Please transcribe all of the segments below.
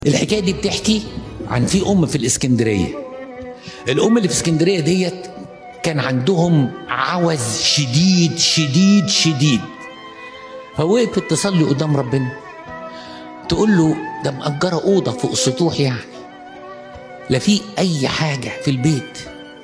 الحكايه دي بتحكي عن في ام في الاسكندريه. الام اللي في اسكندريه ديت كان عندهم عوز شديد شديد شديد، فوقفت تصلي قدام ربنا تقول له ده مأجره اوضه فوق السطوح، يعني لا في اي حاجه في البيت،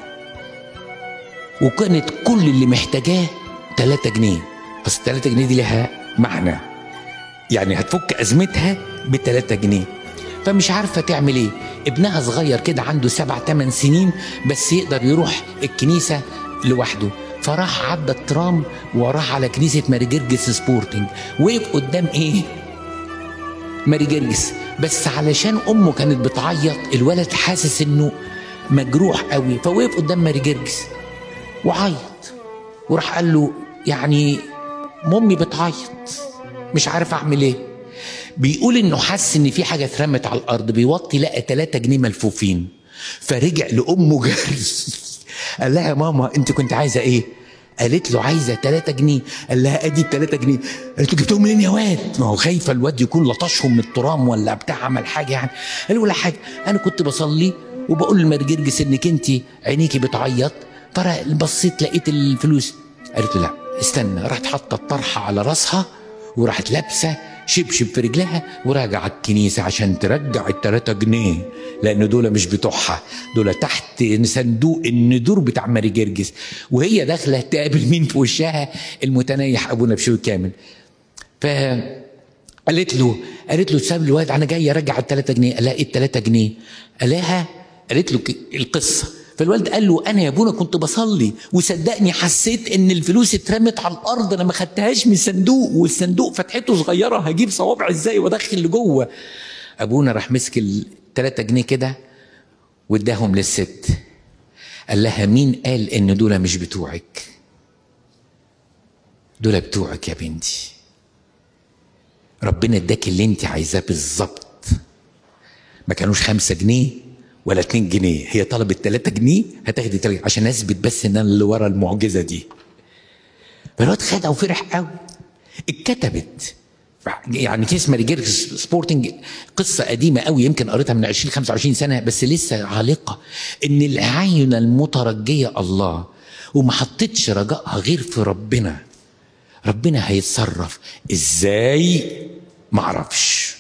وكانت كل اللي محتاجاه 3 جنيه بس. 3 جنيه دي لها معنى، يعني هتفك ازمتها ب3 جنيه. فمش عارفه تعمل ايه. ابنها صغير كده عنده 7-8 سنين بس يقدر يروح الكنيسه لوحده، فراح عدى الترام وراح على كنيسه ماري جرجس سبورتنج. وقف قدام ايه؟ ماري جرجس، بس علشان امه كانت بتعيط الولد حاسس انه مجروح قوي، فوقف قدام ماري جرجس وعيط وراح قال له يعني مامي بتعيط مش عارف اعمل ايه. بيقول انه حس ان في حاجه اترمت على الارض، بيوطي لقى 3 جنيه ملفوفين، فرجع لامه جري قال لها يا ماما انت كنت عايزه ايه؟ قالت له عايزه 3 جنيه. قال لها ادي 3 جنيه. قالت له جبتهم منين يا واد؟ ما هو خايفه الواد يكون لطشهم من الترام ولا بتاع عمل حاجه يعني. قال له ولا حاجه، انا كنت بصلي وبقول لماري جرجس انك انت عينيكي بتعيط، فبصيت لقيت الفلوس. قالت له لا استنى، راحت حاطه الطرحه على راسها وراحت لابسه شبشب في رجلها وراجع الكنيسه عشان ترجع ال3 جنيه، لان دول مش بتوعها، دول تحت صندوق الندور بتاع ماري جرجس. وهي داخله تقابل مين في وشها؟ المتنيح ابونا بشوي كامل. فقالت له ساب الواد انا جاي ارجع ال3 جنيه. قال لها ايه ال3 جنيه؟ قالت له القصه. فالوالد قال له انا يا ابونا كنت بصلي وصدقني حسيت ان الفلوس اترمت على الارض، انا ما خدتهاش من الصندوق، والصندوق فتحته صغيره هجيب صوابع ازاي وادخل لجوه. ابونا راح مسك ال3 جنيه كده واداهم للست. قال لها مين قال ان دول مش بتوعك؟ دول بتوعك يا بنتي، ربنا اداك اللي انت عايزاه بالظبط. ما كانوش 5 جنيه ولا 2 جنيه، هي طلبت 3 جنيه هتاخدي 3 عشان اثبت بس ان انا اللي ورا المعجزه دي. فالواد خدها وفرح قوي. اتكتبت يعني كيس ماري جرجس سبورتنج، قصه قديمه قوي يمكن قريتها من 20-25 سنه بس لسه عالقه، ان العين المترجيه الله وما حطتش رجائها غير في ربنا، ربنا هيتصرف ازاي معرفش.